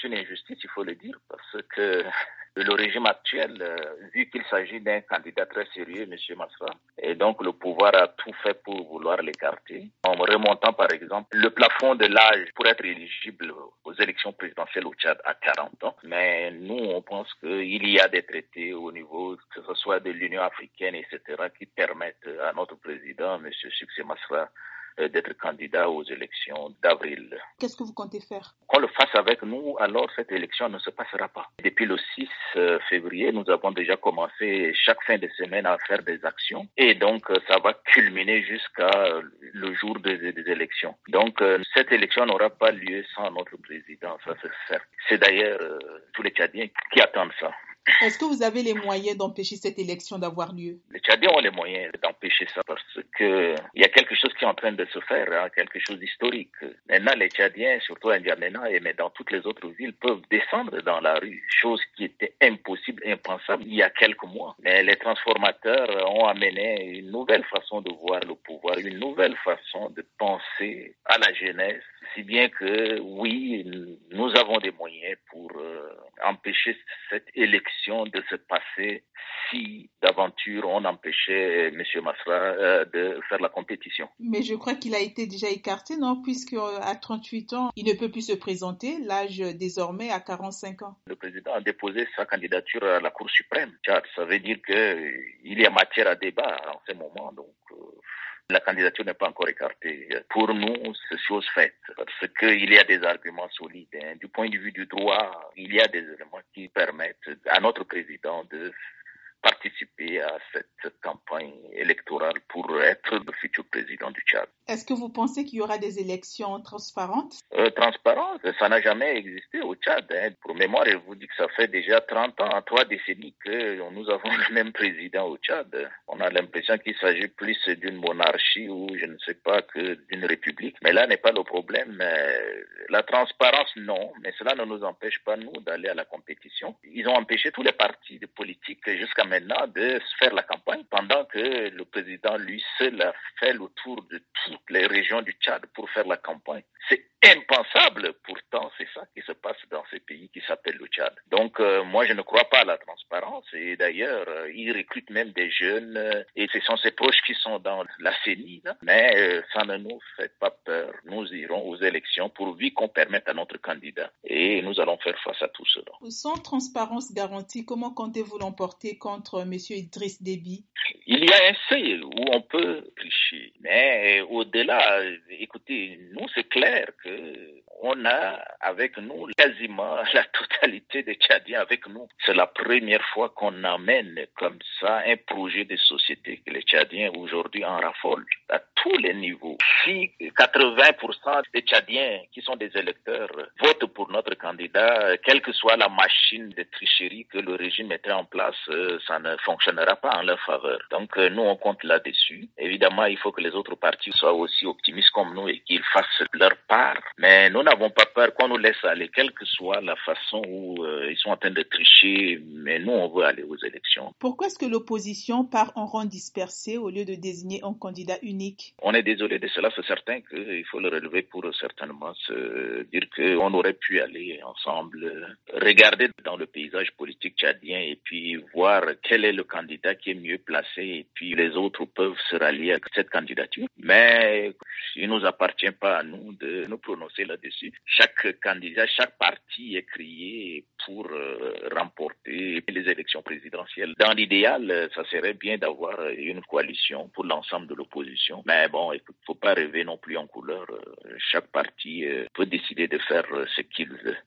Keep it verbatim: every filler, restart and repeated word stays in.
une injustice, il faut le dire, parce que le régime actuel, euh, vu qu'il s'agit d'un candidat très sérieux, M. Massa, et donc le pouvoir a tout fait pour vouloir l'écarter, en remontant par exemple le plafond de l'âge pour être éligible aux élections présidentielles au Tchad à quarante ans. Mais nous, on pense qu'il y a des traités au niveau, que ce soit de l'Union africaine, et cetera, qui permettent à notre président, M. Succès Masra, d'être candidat aux élections d'avril. Qu'est-ce que vous comptez faire? Qu'on le fasse avec nous, alors cette élection ne se passera pas. Depuis le six février, nous avons déjà commencé chaque fin de semaine à faire des actions et donc ça va culminer jusqu'à le jour des, des élections. Donc cette élection n'aura pas lieu sans notre président, ça c'est certain. C'est d'ailleurs euh, tous les Tchadiens qui attendent ça. Est-ce que vous avez les moyens d'empêcher cette élection d'avoir lieu? Les Tchadiens ont les moyens d'empêcher ça parce que il y a quelque chose qui est en train de se faire, hein, quelque chose d'historique. Maintenant, les Tchadiens, surtout à N'Djamena et mais dans toutes les autres villes, peuvent descendre dans la rue, chose qui était impossible, impensable il y a quelques mois. Mais les transformateurs ont amené une nouvelle façon de voir le pouvoir, une nouvelle façon de penser à la jeunesse, si bien que oui, nous avons des moyens pour euh, empêcher cette élection de se passer si d'aventure on empêchait M. Masra euh, de faire la compétition. Mais je crois qu'il a été déjà écarté, non? Puisque euh, à trente-huit ans, il ne peut plus se présenter, l'âge désormais à quarante-cinq ans. Le président a déposé sa candidature à la Cour suprême. Ça veut dire qu'il y a matière à débat en ce moment, donc euh, la candidature n'est pas encore écartée. Pour nous, c'est chose faite, parce qu'il y a des arguments solides. Hein. Du point de vue du droit, il y a des éléments qui permettent à notre président de participer à cette campagne électorale pour être le futur président du Tchad. Est-ce que vous pensez qu'il y aura des élections transparentes? euh, Transparentes, ça n'a jamais existé au Tchad. Hein. Pour mémoire, je vous dis que ça fait déjà trente ans, trois décennies que nous avons le même président au Tchad. On a l'impression qu'il s'agit plus d'une monarchie ou je ne sais pas que d'une république. Mais là n'est pas le problème. La transparence, non, mais cela ne nous empêche pas, nous, d'aller à la compétition. Ils ont empêché tous les partis politiques jusqu'à maintenant de faire la campagne pendant que le président, lui seul, a fait le tour de toutes les régions du Tchad pour faire la campagne. C'est impensable, pourtant c'est ça qui se passe dans ce pays qui s'appelle le Tchad. Donc euh, moi je ne crois pas à la transparence et d'ailleurs euh, ils recrutent même des jeunes euh, et ce sont ses proches qui sont dans la C E N I, là. Mais euh, ça ne nous fait pas peur. Nous irons aux élections pourvu qu'on permette à notre candidat et nous allons faire face à tout cela. Sans transparence garantie, comment comptez-vous l'emporter contre M. Idriss Déby? Il y a un seuil où on peut tricher, mais au-delà, écoutez, nous c'est clair que on a avec nous quasiment la totalité des Tchadiens avec nous. C'est la première fois qu'on amène comme ça un projet de société que les Tchadiens aujourd'hui en raffolent à tous les niveaux. Si quatre-vingts pour cent des Tchadiens qui sont des électeurs votent pour notre candidat, quelle que soit la machine de tricherie que le régime mettrait en place, ça ne fonctionnera pas en leur faveur. Donc nous on compte là-dessus. Évidemment, il faut que les autres partis soient aussi optimistes comme nous et qu'ils fassent leur part. Mais nous n'avons pas peur qu'on nous laisse aller, quelle que soit la façon où euh, ils sont en train de tricher, mais nous on veut aller aux élections. Pourquoi est-ce que l'opposition part en rang dispersé au lieu de désigner un candidat unique? On est désolé de cela, c'est certain qu'il faut le relever pour certainement se dire qu'on aurait pu aller ensemble, regarder dans le paysage politique tchadien et puis voir quel est le candidat qui est mieux placé et puis les autres peuvent se rallier à cette candidature. Mais il ne nous appartient pas à nous de nous prononcer là-dessus. Chaque candidat, chaque parti est crié pour euh, remporter les élections présidentielles. Dans l'idéal, ça serait bien d'avoir une coalition pour l'ensemble de l'opposition. Mais bon, il ne faut pas rêver non plus en couleur. Chaque parti euh, peut décider de faire ce qu'il veut.